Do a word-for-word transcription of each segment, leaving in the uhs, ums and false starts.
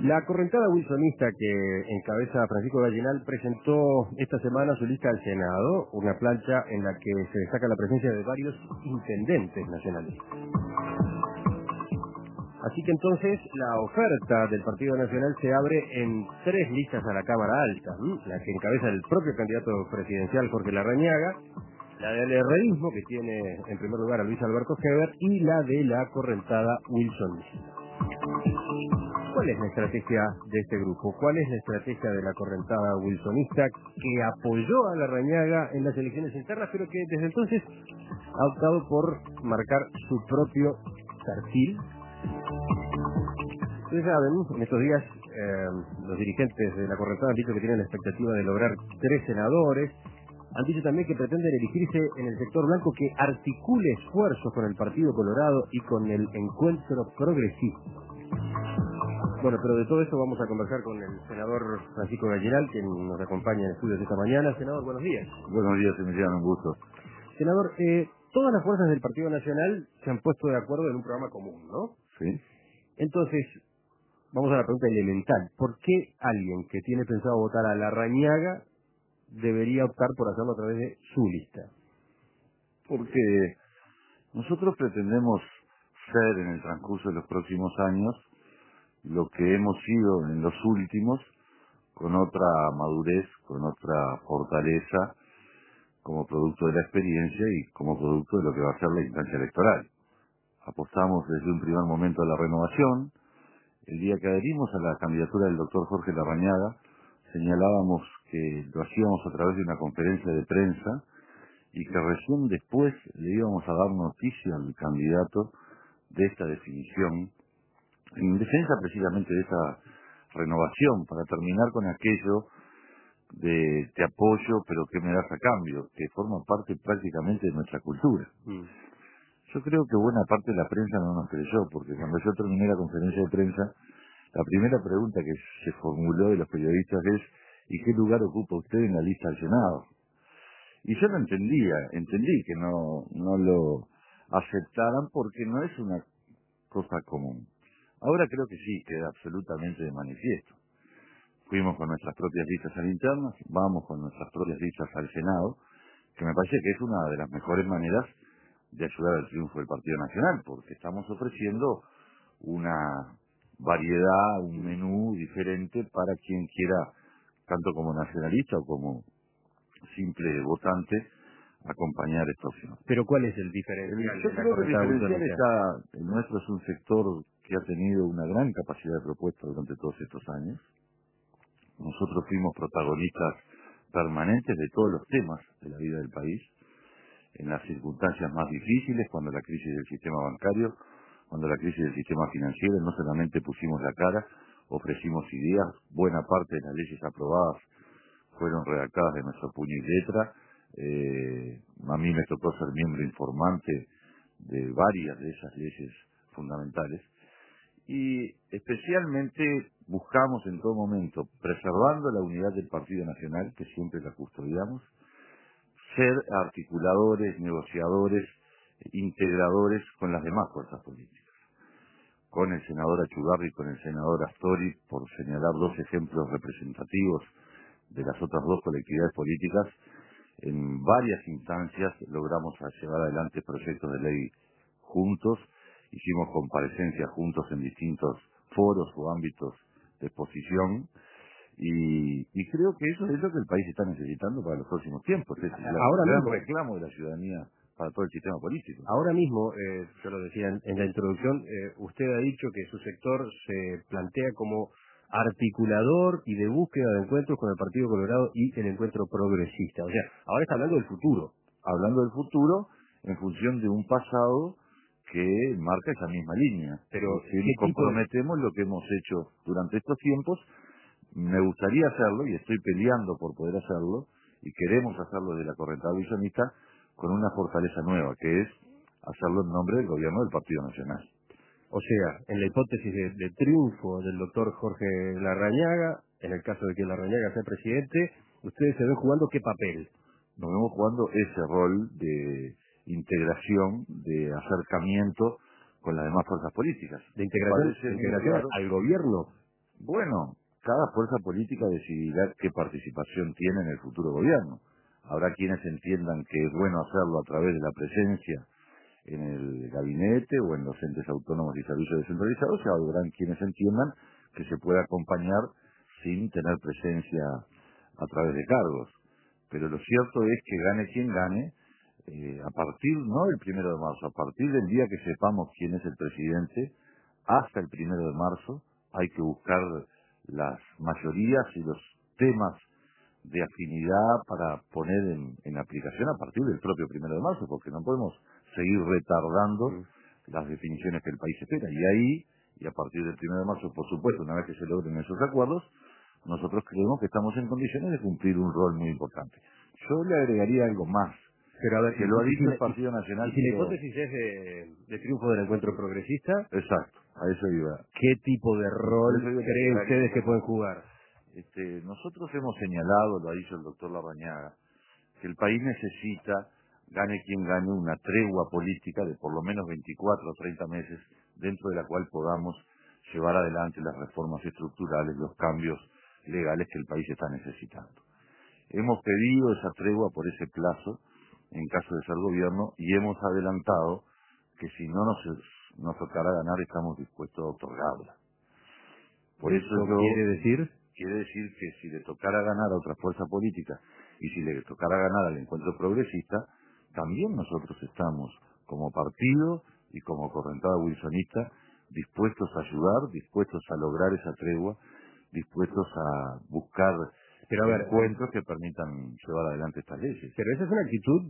La correntada wilsonista que encabeza Francisco Gallinal presentó esta semana su lista al Senado, una plancha en la que se destaca la presencia de varios intendentes nacionalistas. Así que entonces la oferta del Partido Nacional se abre en tres listas a la Cámara Alta, ¿m? La que encabeza el propio candidato presidencial Jorge Larrañaga, la del herrerismo que tiene en primer lugar a Luis Alberto Heber y la de la correntada wilsonista. ¿Cuál es la estrategia de este grupo? ¿Cuál es la estrategia de la correntada wilsonista que apoyó a Larrañaga en las elecciones internas, pero que desde entonces ha optado por marcar su propio perfil? Ustedes saben, en estos días eh, los dirigentes de la correntada han dicho que tienen la expectativa de lograr tres senadores. Han dicho también que pretenden elegirse en el sector blanco que articule esfuerzos con el Partido Colorado y con el Encuentro Progresista. Bueno, pero de todo esto vamos a conversar con el senador Francisco Gallinal, quien nos acompaña en estudios esta mañana. Senador, buenos días. Buenos días, Emiliano, un gusto. Senador, eh, todas las fuerzas del Partido Nacional se han puesto de acuerdo en un programa común, ¿no? Sí. Entonces, vamos a la pregunta elemental. ¿Por qué alguien que tiene pensado votar a Larrañaga debería optar por hacerlo a través de su lista? Porque nosotros pretendemos ser en el transcurso de los próximos años lo que hemos sido en los últimos, con otra madurez, con otra fortaleza, como producto de la experiencia y como producto de lo que va a ser la instancia electoral. Apostamos desde un primer momento a la renovación. El día que adherimos a la candidatura del doctor Jorge Larrañaga, señalábamos que lo hacíamos a través de una conferencia de prensa y que recién después le íbamos a dar noticia al candidato de esta definición, en defensa precisamente de esa renovación, para terminar con aquello de te apoyo, pero ¿qué me das a cambio?, que forma parte prácticamente de nuestra cultura. Mm. Yo creo que buena parte de la prensa no nos creyó, porque cuando yo terminé la conferencia de prensa, la primera pregunta que se formuló de los periodistas es ¿y qué lugar ocupa usted en la lista del Senado? Y yo no entendía, entendí que no, no lo aceptaran porque no es una cosa común. Ahora creo que sí, queda absolutamente de manifiesto. Fuimos con nuestras propias listas al internas, vamos con nuestras propias listas al Senado, que me parece que es una de las mejores maneras de ayudar al triunfo del Partido Nacional, porque estamos ofreciendo una variedad, un menú diferente para quien quiera, tanto como nacionalista o como simple votante, acompañar esta opción. ¿Pero cuál es el diferencial? Yo creo que el diferencial está, el nuestro es un sector que ha tenido una gran capacidad de propuesta durante todos estos años. Nosotros fuimos protagonistas permanentes de todos los temas de la vida del país, en las circunstancias más difíciles, cuando la crisis del sistema bancario, cuando la crisis del sistema financiero, no solamente pusimos la cara, ofrecimos ideas, buena parte de las leyes aprobadas fueron redactadas de nuestro puño y letra. Eh, a mí me tocó ser miembro informante de varias de esas leyes fundamentales y especialmente buscamos en todo momento, preservando la unidad del Partido Nacional, que siempre la custodiamos, ser articuladores, negociadores, integradores con las demás fuerzas políticas, con el senador Achugarri y con el senador Astori, por señalar dos ejemplos representativos de las otras dos colectividades políticas. En varias instancias logramos llevar adelante proyectos de ley juntos, hicimos comparecencias juntos en distintos foros o ámbitos de exposición, y, y creo que eso es lo que el país está necesitando para los próximos tiempos. Es el gran reclamo de la ciudadanía para todo el sistema político. Ahora mismo, eh, yo lo decía en, en la introducción, eh, usted ha dicho que su sector se plantea como articulador y de búsqueda de encuentros con el Partido Colorado y el Encuentro Progresista. O sea, ahora está hablando del futuro. Hablando del futuro en función de un pasado que marca esa misma línea. Pero si comprometemos de... lo que hemos hecho durante estos tiempos, me gustaría hacerlo y estoy peleando por poder hacerlo y queremos hacerlo de la correntada wilsonista con una fortaleza nueva, que es hacerlo en nombre del gobierno del Partido Nacional. O sea, en la hipótesis de, de triunfo del doctor Jorge Larrañaga, en el caso de que Larrañaga sea presidente, ustedes se ven jugando ¿qué papel? Nos vemos jugando ese rol de integración, de acercamiento con las demás fuerzas políticas. ¿De integración, de integración al gobierno? Bueno, cada fuerza política decidirá qué participación tiene en el futuro gobierno. Habrá quienes entiendan que es bueno hacerlo a través de la presencia en el gabinete o en los entes autónomos y servicios descentralizados, y habrán quienes entiendan que se puede acompañar sin tener presencia a través de cargos. Pero lo cierto es que gane quien gane, eh, a partir, no el primero de marzo, a partir del día que sepamos quién es el presidente, hasta el primero de marzo, hay que buscar las mayorías y los temas de afinidad para poner en, en aplicación a partir del propio primero de marzo, porque no podemos seguir retardando Mm. las definiciones que el país espera. Y ahí, y a partir del primero de marzo, por supuesto, una vez que se logren esos acuerdos, nosotros creemos que estamos en condiciones de cumplir un rol muy importante. Yo le agregaría algo más, Pero a ver, que y, lo ha y si, dicho el la, y, Partido y Nacional, si la pero hipótesis es de, de triunfo del encuentro progresista, exacto, a eso iba. ¿qué tipo de Por rol eso digo que creen agregaría ustedes algo que pueden más. jugar? Este, nosotros hemos señalado, lo ha dicho el doctor Larrañaga, que el país necesita, gane quien gane, una tregua política de por lo menos veinticuatro o treinta meses, dentro de la cual podamos llevar adelante las reformas estructurales, los cambios legales que el país está necesitando. Hemos pedido esa tregua por ese plazo, en caso de ser gobierno, y hemos adelantado que si no nos, nos tocara ganar, estamos dispuestos a otorgarla. Por eso ¿Eso yo quiere decir? quiere decir que si le tocara ganar a otra fuerza política y si le tocara ganar al encuentro progresista, también nosotros estamos como partido y como correntada wilsonista dispuestos a ayudar, dispuestos a lograr esa tregua, dispuestos a buscar Pero a ver, encuentros que permitan llevar adelante estas leyes. pero esa es una actitud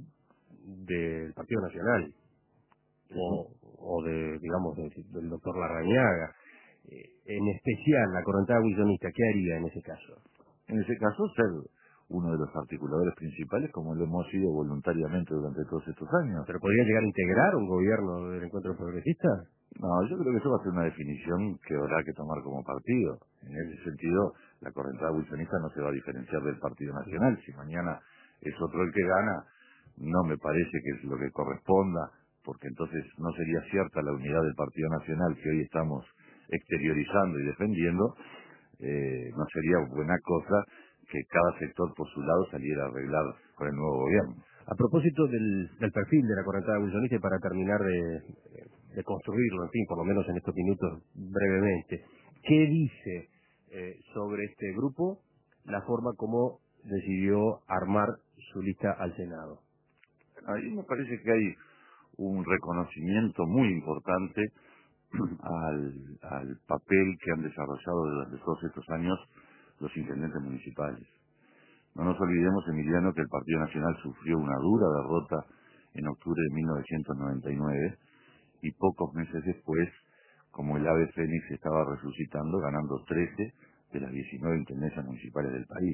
del Partido Nacional, Eso, o, o de, digamos, del, del doctor Larrañaga. Eh, en especial, la correntada wilsonista, ¿qué haría en ese caso? en ese caso, ser uno de los articuladores principales, como lo hemos sido voluntariamente durante todos estos años. ¿Pero podría llegar a integrar un gobierno del encuentro progresista? No, yo creo que eso va a ser una definición que habrá que tomar como partido. En ese sentido, la correntada wilsonista no se va a diferenciar del Partido Nacional. Si mañana es otro el que gana, no me parece que es lo que corresponda, porque entonces no sería cierta la unidad del Partido Nacional que hoy estamos exteriorizando y defendiendo. Eh, no sería buena cosa que cada sector por su lado saliera a arreglar con el nuevo gobierno. A propósito del, del perfil de la correntada wilsonista, y para terminar de, de construirlo, en fin, por lo menos en estos minutos brevemente, ¿qué dice eh, sobre este grupo la forma como decidió armar su lista al Senado? Ahí me parece que hay un reconocimiento muy importante al, al papel que han desarrollado durante todos estos años los intendentes municipales. No nos olvidemos, Emiliano, que el Partido Nacional sufrió una dura derrota en octubre de mil novecientos noventa y nueve y pocos meses después, como el ave fénix estaba resucitando, ganando trece de las diecinueve intendencias municipales del país.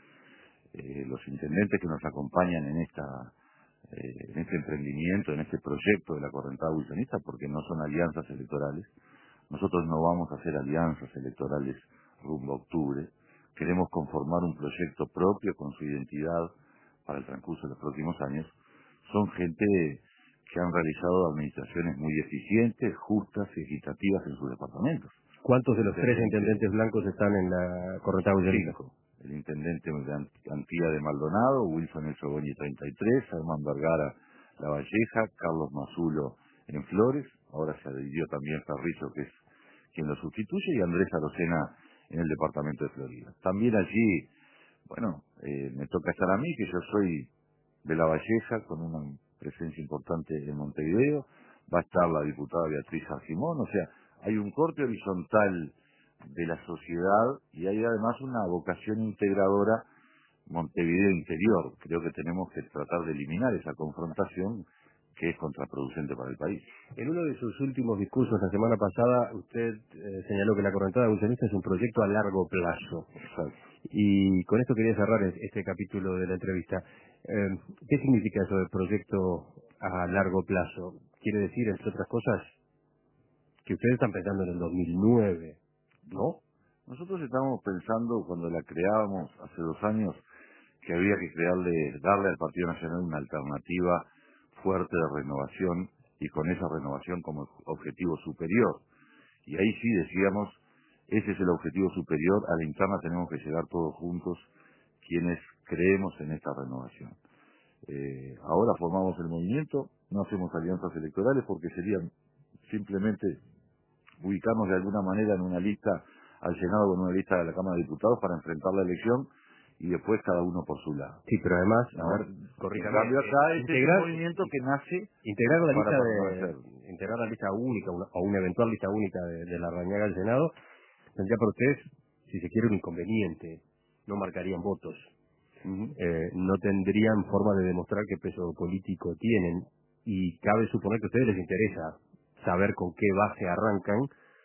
Eh, los intendentes que nos acompañan en esta eh, en este emprendimiento, en este proyecto de la correntada wilsonista, porque no son alianzas electorales. Nosotros no vamos a hacer alianzas electorales rumbo a octubre. Queremos conformar un proyecto propio con su identidad para el transcurso de los próximos años. Son gente que han realizado administraciones muy eficientes, justas y equitativas en sus departamentos. ¿Cuántos de los De tres gente, intendentes blancos están en la correntada wilsonista? cinco. El intendente de Ant- Antía de Maldonado, Wilson El Sogoñi treinta y tres, Herman Vergara La Valleja, Carlos Mazulo en Flores, ahora se adhirió también Ferrizo, que es quien lo sustituye, y Andrés Arocena en el departamento de Florida. También allí, bueno, eh, me toca estar a mí, que yo soy de La Valleja, con una presencia importante en Montevideo, va a estar la diputada Beatriz Argimón, o sea, hay un corte horizontal de la sociedad y hay además una vocación integradora Montevideo interior. Creo que tenemos que tratar de eliminar esa confrontación que es contraproducente para el país. En uno de sus últimos discursos la semana pasada, usted eh, señaló que la correntada wilsonista es un proyecto a largo plazo. Exacto. Y con esto quería cerrar es- este capítulo de la entrevista. Eh, ¿Qué significa eso de proyecto a largo plazo? Quiere decir, entre otras cosas, que ustedes están pensando en el dos mil nueve, ¿no? Nosotros estábamos pensando cuando la creábamos hace dos años que había que crearle, darle al Partido Nacional una alternativa fuerte de renovación y con esa renovación como objetivo superior. Y ahí sí decíamos, Ese es el objetivo superior. A la interna tenemos que llegar todos juntos, quienes creemos en esta renovación. Eh, ahora formamos el movimiento, no hacemos alianzas electorales porque sería simplemente ubicarnos de alguna manera en una lista al Senado con una lista de la Cámara de Diputados para enfrentar la elección y después cada uno por su lado. Sí, pero además, ¿No? a ver, En corríjame, cambio acá eh, este es un movimiento que nace integrar la para lista permanecer. de, integrar la lista única una- o una eventual lista única de, de la Rañaga al Senado tendría para ustedes, si se quiere, un inconveniente. No marcarían votos. Uh-huh. Eh, no tendrían forma de demostrar qué peso político tienen y cabe suponer que a ustedes les interesa saber con qué base arrancan,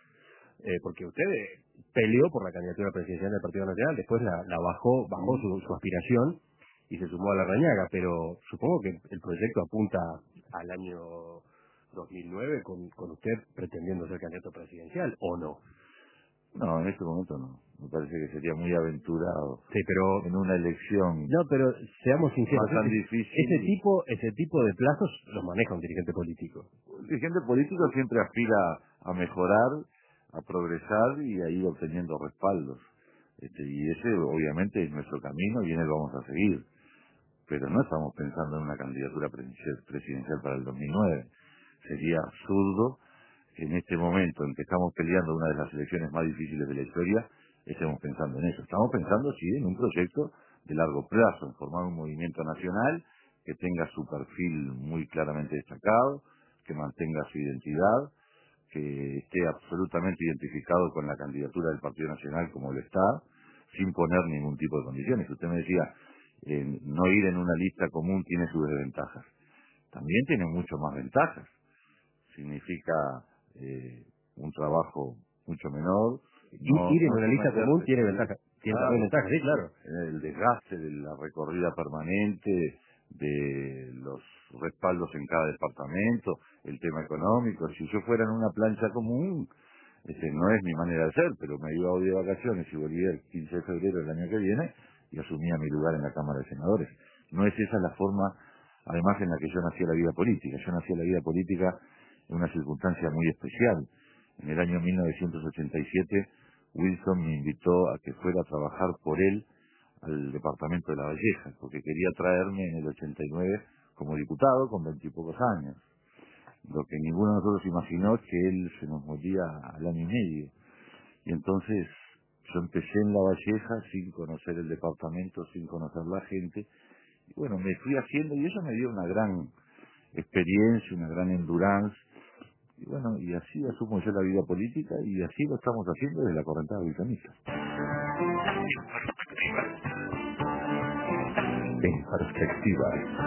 eh, porque usted eh, peleó por la candidatura presidencial del Partido Nacional, después la, la bajó, bajó Uh-huh. su, su aspiración y se sumó a la Rañaga, pero supongo que el proyecto apunta al año dos mil nueve con, con usted pretendiendo ser candidato presidencial, ¿o no? No, en este momento no. Me parece que sería muy aventurado Sí, pero en una elección no, pero seamos sinceros, más tan ese, ese difícil. tipo, ese tipo de plazos los maneja un dirigente político. El dirigente político siempre aspira a mejorar, a progresar y a ir obteniendo respaldos. Este, y ese obviamente es nuestro camino y en él vamos a seguir. Pero no estamos pensando en una candidatura presidencial presidencial para el dos mil nueve. Sería absurdo que en este momento en que estamos peleando una de las elecciones más difíciles de la historia, estemos pensando en eso. Estamos pensando, sí, en un proyecto de largo plazo, en formar un movimiento nacional que tenga su perfil muy claramente destacado, que mantenga su identidad, que esté absolutamente identificado con la candidatura del Partido Nacional como lo está, sin poner ningún tipo de condiciones. Usted me decía, eh, no ir en una lista común tiene sus desventajas. También tiene mucho más ventajas. Significa eh, un trabajo mucho menor, I- no, Ir en no una lista común someterse, tiene ventaja, tiene también claro, ventajas, sí, claro. el desgaste de la recorrida permanente, de los respaldos en cada departamento, el tema económico. Si yo fuera en una plancha común, este, no es mi manera de ser, pero me iba hoy de vacaciones y volvía el quince de febrero del año que viene y asumía mi lugar en la Cámara de Senadores. No es esa la forma, además, en la que yo nací a la vida política. Yo nací a la vida política en una circunstancia muy especial. En el año mil novecientos ochenta y siete, Wilson me invitó a que fuera a trabajar por él al departamento de La Valleja, porque quería traerme en el ochenta y nueve como diputado con veintipocos años. Lo que ninguno de nosotros imaginó es que él se nos moría al año y medio. Y entonces yo empecé en La Valleja sin conocer el departamento, sin conocer la gente. Y bueno, me fui haciendo y eso me dio una gran experiencia, una gran endurance. Y bueno, y así asumo yo la vida política y así lo estamos haciendo desde la correntada británica. En perspectiva.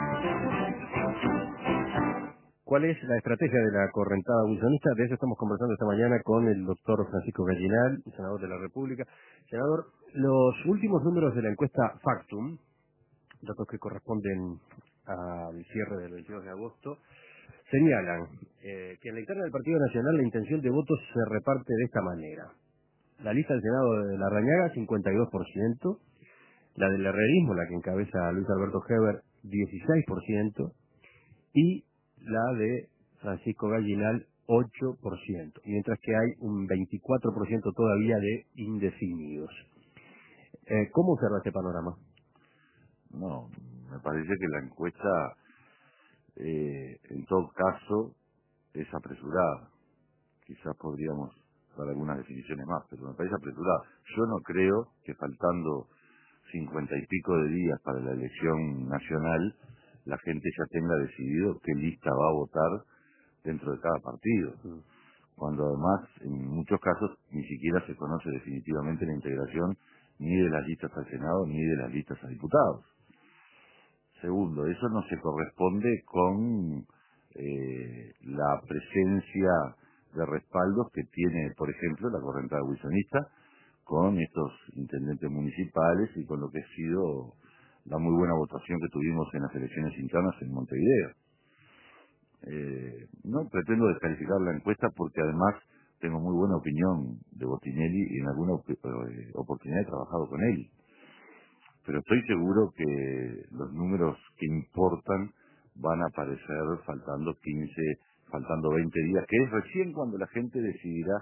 ¿Cuál es la estrategia de la correntada wilsonista? De eso estamos conversando esta mañana con el doctor Francisco Gallinal, senador de la República. Senador, los últimos números de la encuesta Factum, datos que corresponden al cierre del veintidós de agosto, señalan eh, que en la interna del Partido Nacional la intención de votos se reparte de esta manera. La lista del Senado de la Rañaga, cincuenta y dos por ciento, la del herrerismo, la que encabeza Luis Alberto Heber, dieciséis por ciento, y la de Francisco Gallinal, ocho por ciento, mientras que hay un veinticuatro por ciento todavía de indefinidos. Eh, ¿Cómo observa este panorama? No, me parece que la encuesta, eh, en todo caso, es apresurada. Quizás podríamos dar algunas definiciones más, pero me parece apresurada. Yo no creo que faltando cincuenta y pico de días para la elección nacional, la gente ya tenga decidido qué lista va a votar dentro de cada partido. Cuando además, en muchos casos, ni siquiera se conoce definitivamente la integración ni de las listas al Senado ni de las listas a diputados. Segundo, eso no se corresponde con eh, la presencia de respaldos que tiene, por ejemplo, la correntada wilsonista con estos intendentes municipales y con lo que ha sido la muy buena votación que tuvimos en las elecciones internas en Montevideo. Eh, no pretendo descalificar la encuesta porque además tengo muy buena opinión de Botinelli y en alguna op eh, oportunidad he trabajado con él. Pero estoy seguro que los números que importan van a aparecer faltando quince, faltando veinte días, que es recién cuando la gente decidirá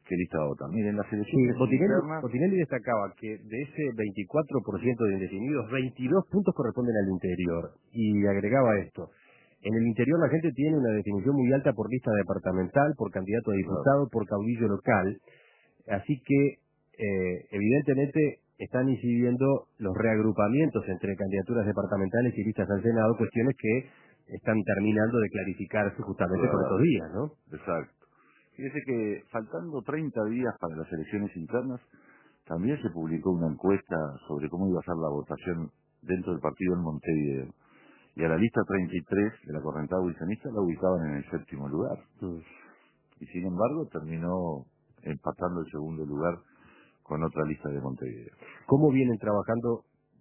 qué lista va a votar. Miren, las Sí, elecciones Botinelli, internas... Botinelli destacaba que de ese veinticuatro por ciento de indefinidos, veintidós puntos corresponden al interior. Y agregaba esto. En el interior la gente tiene una definición muy alta por lista departamental, por candidato a diputado, por caudillo local. Así que, eh, evidentemente, están incidiendo los reagrupamientos entre candidaturas departamentales y listas al Senado, cuestiones que están terminando de clarificarse justamente por estos Claro, días, ¿no? exacto. Fíjese que faltando treinta días para las elecciones internas, también se publicó una encuesta sobre cómo iba a ser la votación dentro del partido en Montevideo. Y a la lista treinta y tres de la correntada wilsonista la ubicaban en el séptimo lugar. Mm. Y sin embargo terminó empatando el segundo lugar con otra lista de Montevideo. ¿Cómo vienen trabajando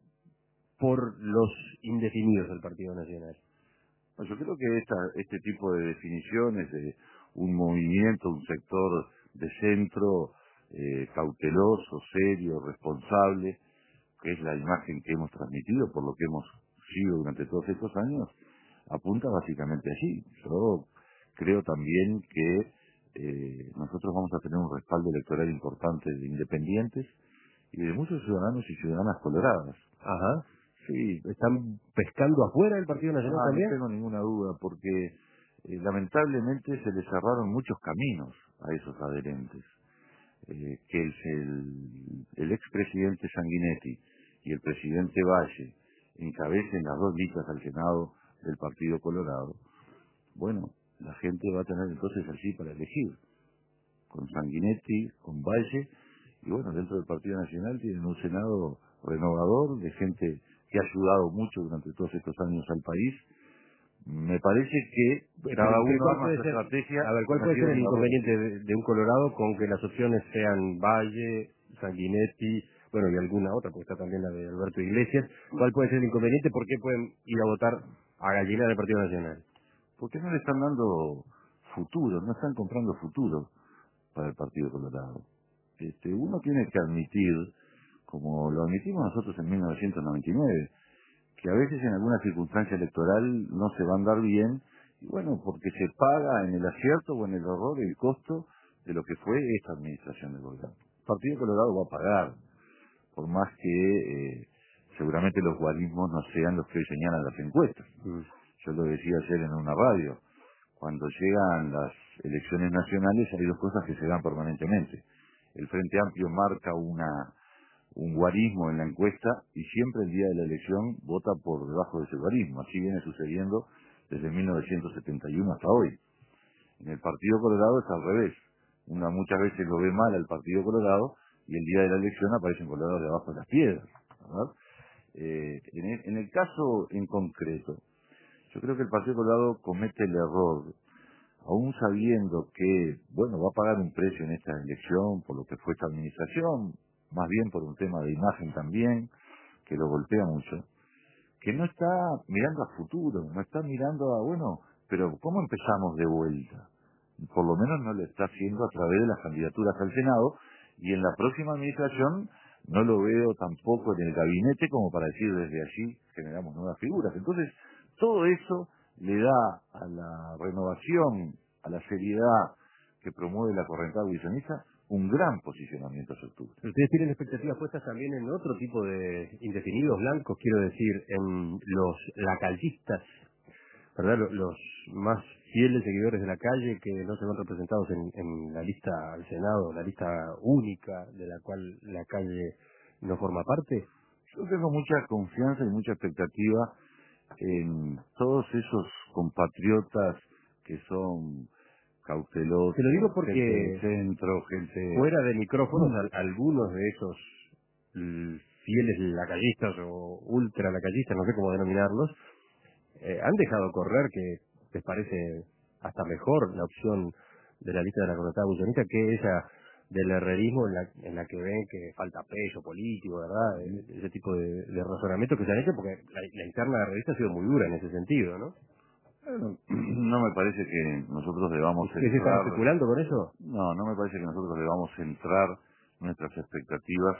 por los indefinidos del Partido Nacional? Bueno, yo creo que esta, este tipo de definiciones de un movimiento, un sector de centro eh, cauteloso, serio, responsable, que es la imagen que hemos transmitido por lo que hemos sido durante todos estos años, apunta básicamente allí. Yo creo también que eh, nosotros vamos a tener un respaldo electoral importante de independientes y de muchos ciudadanos y ciudadanas coloradas. Ajá. Sí, ¿Están pescando afuera del Partido Nacional ah, no también? tengo ninguna duda, porque eh, lamentablemente se les cerraron muchos caminos a esos adherentes. Eh, que el, el, el expresidente Sanguinetti y el presidente Valle encabecen las dos listas al Senado del Partido Colorado, bueno, la gente va a tener entonces allí para elegir, con Sanguinetti, con Valle, y bueno, dentro del Partido Nacional tienen un Senado renovador, de gente que ha ayudado mucho durante todos estos años al país. Me parece que Pero, cada pero uno ¿cuál arma puede su ser, estrategia a ver, cuál con la puede ser ayuda el de la inconveniente de, de un Colorado con que las opciones sean Valle, Sanguinetti, bueno, y alguna otra, porque está también la de Alberto Iglesias? ¿Cuál puede ser el inconveniente? ¿Por qué pueden ir a votar a Gallina del Partido Nacional? porque no le están dando futuro, no están comprando futuro para el Partido Colorado. Este, uno tiene que admitir, como lo admitimos nosotros en mil novecientos noventa y nueve, que a veces en alguna circunstancia electoral no se va a andar bien, y bueno, porque se paga en el acierto o en el error el costo de lo que fue esta administración del gobierno. El Partido Colorado va a pagar, por más que eh, seguramente los guarismos no sean los que hoy señalan las encuestas. Mm. Yo lo decía ayer en una radio, cuando llegan las elecciones nacionales hay dos cosas que se dan permanentemente. El Frente Amplio marca una un guarismo en la encuesta y siempre el día de la elección vota por debajo de ese guarismo. Así viene sucediendo desde mil novecientos setenta y uno hasta hoy. En el Partido Colorado es al revés. Una muchas veces lo ve mal al Partido Colorado y el día de la elección aparecen colorados debajo de las piedras, ¿verdad? Eh, en, el, en el caso en concreto, yo creo que el Partido Colorado comete el error, aún sabiendo que, bueno, va a pagar un precio en esta elección por lo que fue esta administración, más bien por un tema de imagen también, que lo golpea mucho, que no está mirando a futuro, no está mirando a, bueno, pero ¿cómo empezamos de vuelta? Por lo menos no lo está haciendo a través de las candidaturas al Senado, y en la próxima administración no lo veo tampoco en el gabinete como para decir desde allí generamos nuevas figuras. Entonces, todo eso le da a la renovación, a la seriedad que promueve la correntada wilsonista, un gran posicionamiento hacia octubre. Ustedes tienen expectativas puestas también en otro tipo de indefinidos blancos, quiero decir, en los lacayistas, ¿verdad? Los, los más fieles seguidores de la calle que no se ven representados en, en la lista al Senado, la lista única de la cual la calle no forma parte. Yo tengo mucha confianza y mucha expectativa en todos esos compatriotas que son cautelosos, Te lo digo gente de porque centro, gente... fuera de micrófonos, al- algunos de esos mm, fieles lacayistas o ultra lacayistas, no sé cómo denominarlos, eh, han dejado correr que les parece hasta mejor la opción de la lista de la connotada bullonista que esa del herrerismo en la, en la que ven que falta peso político, ¿verdad? E- Ese tipo de, de razonamientos que se han hecho porque la, la interna de la revista ha sido muy dura en ese sentido, ¿no? Bueno, no me parece que nosotros debamos ¿Ustedes están centrar... especulando con eso? No, no me parece que nosotros debamos centrar nuestras expectativas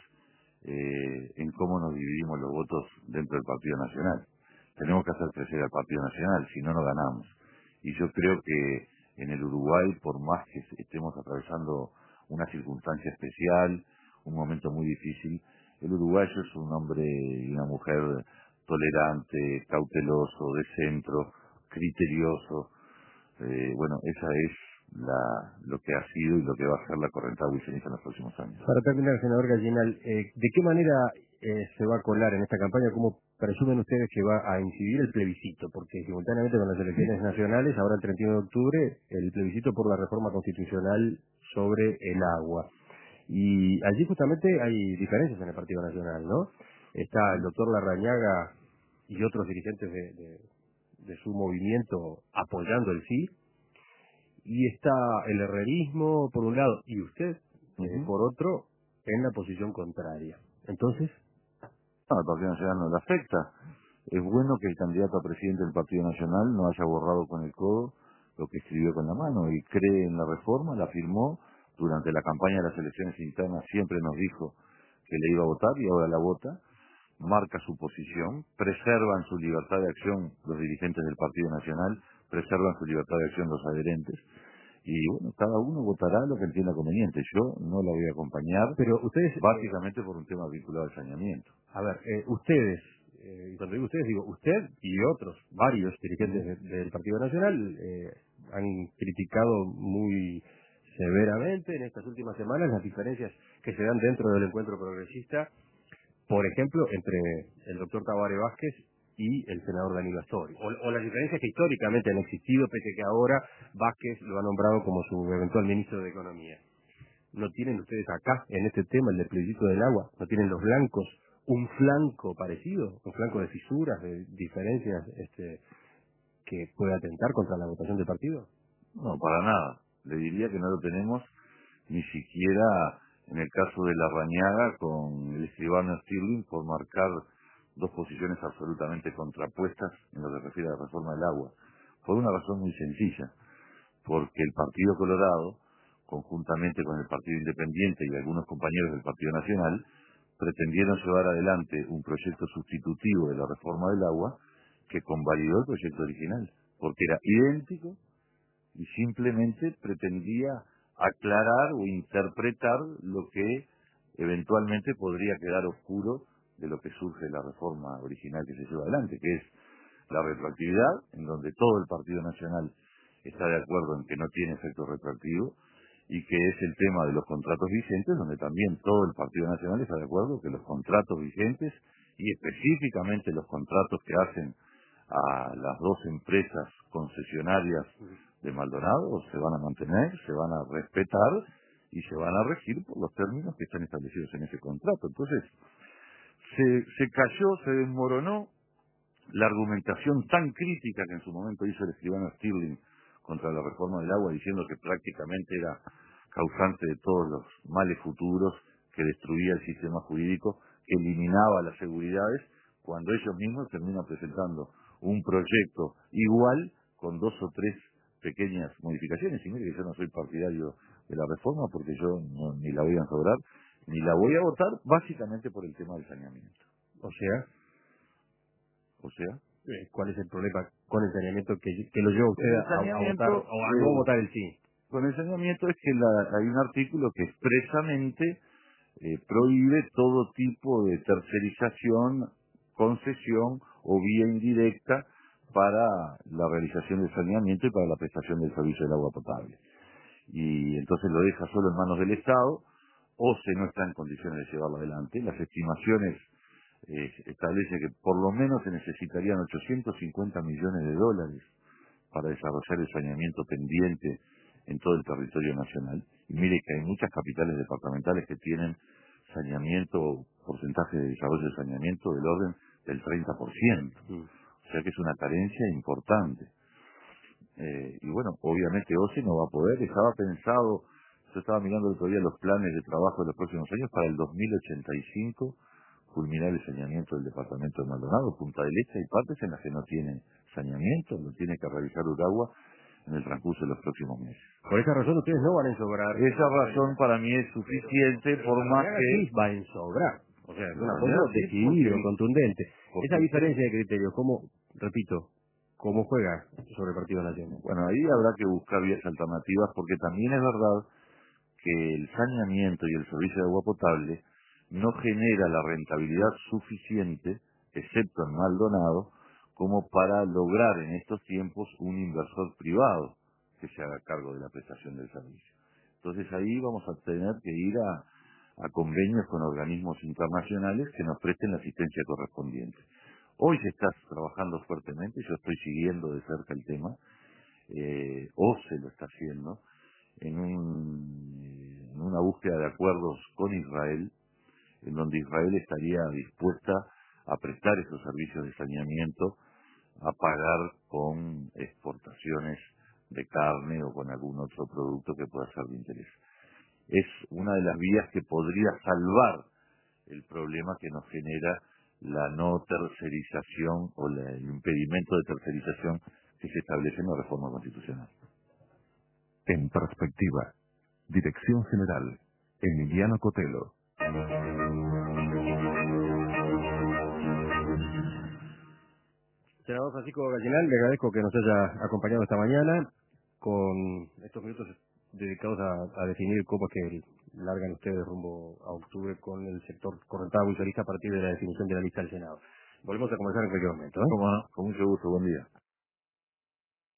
eh, en cómo nos dividimos los votos dentro del Partido Nacional. Tenemos que hacer crecer al Partido Nacional, si no, no ganamos. Y yo creo que en el Uruguay, por más que estemos atravesando una circunstancia especial, un momento muy difícil. El uruguayo es un hombre y una mujer tolerante, cauteloso, de centro, criterioso. Eh, bueno, esa es la, lo que ha sido y lo que va a ser la correntada wilsonista en los próximos años. Para terminar, senador Gallinal, eh, ¿de qué manera eh, se va a colar en esta campaña? ¿Cómo presumen ustedes que va a incidir el plebiscito? Porque simultáneamente con las elecciones nacionales, ahora el treinta y uno de octubre, el plebiscito por la reforma constitucional sobre el agua. Y allí justamente hay diferencias en el Partido Nacional, ¿no? Está el doctor Larrañaga y otros dirigentes de, de, de su movimiento apoyando el sí, y está el herrerismo por un lado y usted eh, Uh-huh. por otro en la posición contraria. Entonces, no, al Partido Nacional no le afecta. Es bueno que el candidato a presidente del Partido Nacional no haya borrado con el codo lo que escribió con la mano y cree en la reforma, la firmó. Durante la campaña de las elecciones internas siempre nos dijo que le iba a votar y ahora la vota. Marca su posición, preservan su libertad de acción los dirigentes del Partido Nacional, preservan su libertad de acción los adherentes. Y bueno, cada uno votará lo que entienda conveniente. Yo no la voy a acompañar, pero ustedes, básicamente por un tema vinculado al saneamiento. a ver, eh, ustedes, eh, y cuando digo ustedes, digo usted y otros, varios dirigentes Uh-huh. de, del Partido Nacional, eh, han criticado muy severamente en estas últimas semanas las diferencias que se dan dentro del encuentro progresista, por ejemplo, entre el doctor Tabaré Vázquez y el senador Danilo Astori, o, o las diferencias que históricamente han existido, pese que ahora Vázquez lo ha nombrado como su eventual ministro de Economía. ¿No tienen ustedes acá, en este tema, el del plebiscito del agua, no tienen los blancos un flanco parecido, un flanco de fisuras, de diferencias este, que puede atentar contra la votación del partido? No, para nada. Le diría que no lo tenemos ni siquiera en el caso de la Rañaga con el escribano Stirling por marcar dos posiciones absolutamente contrapuestas en lo que refiere a la reforma del agua. Por una razón muy sencilla, porque el Partido Colorado, conjuntamente con el Partido Independiente y algunos compañeros del Partido Nacional, pretendieron llevar adelante un proyecto sustitutivo de la reforma del agua que convalidó el proyecto original, porque era idéntico y simplemente pretendía aclarar o interpretar lo que eventualmente podría quedar oscuro de lo que surge de la reforma original que se lleva adelante, que es la retroactividad, en donde todo el Partido Nacional está de acuerdo en que no tiene efecto retroactivo, y que es el tema de los contratos vigentes, donde también todo el Partido Nacional está de acuerdo que los contratos vigentes, y específicamente los contratos que hacen a las dos empresas concesionarias de Maldonado, se van a mantener, se van a respetar y se van a regir por los términos que están establecidos en ese contrato. Entonces, se, se cayó, se desmoronó la argumentación tan crítica que en su momento hizo el escribano Stirling contra la reforma del agua, diciendo que prácticamente era causante de todos los males futuros, que destruía el sistema jurídico, que eliminaba las seguridades, cuando ellos mismos terminan presentando un proyecto igual con dos o tres pequeñas modificaciones. Y mire que yo no soy partidario de la reforma porque yo no, ni la voy a ensobrar, ni la voy a votar, básicamente por el tema del saneamiento. O sea, O sea, eh, ¿cuál es el problema con el saneamiento que, que lo lleva usted el a, a votar saneamiento, o a no eh, votar el sí? con el saneamiento es que la, hay un artículo que expresamente eh, prohíbe todo tipo de tercerización, concesión o vía indirecta para la realización del saneamiento y para la prestación del servicio del agua potable. Y entonces lo deja solo en manos del Estado, o se no está en condiciones de llevarlo adelante. Las estimaciones eh, establecen que por lo menos se necesitarían ochocientos cincuenta millones de dólares para desarrollar el saneamiento pendiente en todo el territorio nacional. Y mire que hay muchas capitales departamentales que tienen saneamiento, porcentaje de desarrollo de saneamiento del orden del treinta por ciento. Mm. O sea que es una carencia importante. Eh, y bueno, obviamente O C E no va a poder, estaba pensado, yo estaba mirando el otro día los planes de trabajo de los próximos años, para el dos mil ochenta y cinco culminar el saneamiento del departamento de Maldonado, Punta del Este. Hay partes en las que no tiene saneamiento, lo tiene que realizar Uragua en el transcurso de los próximos meses. Por esa razón ustedes no van a ensobrar. Esa razón para mí es suficiente, por más que... Sí va a ensobrar. O sea, es un La apoyo verdad, sí, decidido, porque- contundente. porque Esa usted- diferencia de criterios, ¿cómo, repito, cómo juega sobre el Partido Nacional? Bueno, ahí habrá que buscar vías alternativas, porque también es verdad que el saneamiento y el servicio de agua potable no genera la rentabilidad suficiente, excepto en Maldonado, como para lograr en estos tiempos un inversor privado que se haga cargo de la prestación del servicio. Entonces ahí vamos a tener que ir a, a convenios con organismos internacionales que nos presten la asistencia correspondiente. Hoy se está trabajando fuertemente, yo estoy siguiendo de cerca el tema, eh, o se lo está haciendo, en, un, en una búsqueda de acuerdos con Israel, en donde Israel estaría dispuesta a prestar esos servicios de saneamiento, a pagar con exportaciones de carne o con algún otro producto que pueda ser de interés. Es una de las vías que podría salvar el problema que nos genera la no tercerización o la, el impedimento de tercerización que se establece en la reforma constitucional. En perspectiva, Dirección General, Emiliano Cotelo. Senador Francisco Gallinal, le agradezco que nos haya acompañado esta mañana con estos minutos dedicados a, a definir cómo es que largan ustedes rumbo a octubre con el sector correntado y solista a partir de la definición de la lista del Senado. Volvemos a conversar en cualquier momento, ¿eh? Cómo no, con mucho gusto, buen día.